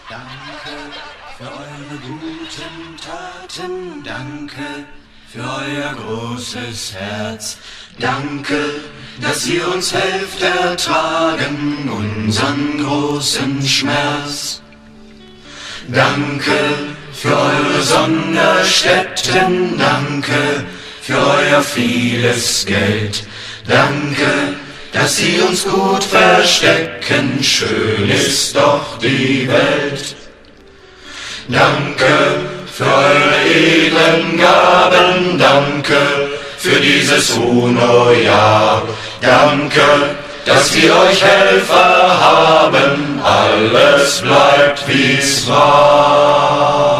Danke für eure guten Taten, danke für euer großes Herz. Danke, dass ihr uns helft ertragen unseren großen Schmerz. Danke für eure Sonderstätten, danke für euer vieles Geld. Danke, dass sie uns gut verstecken, schön ist doch die Welt. Danke für eure edlen Gaben, danke für dieses UNO-Jahr. Danke, dass wir euch Helfer haben, alles bleibt wie's war.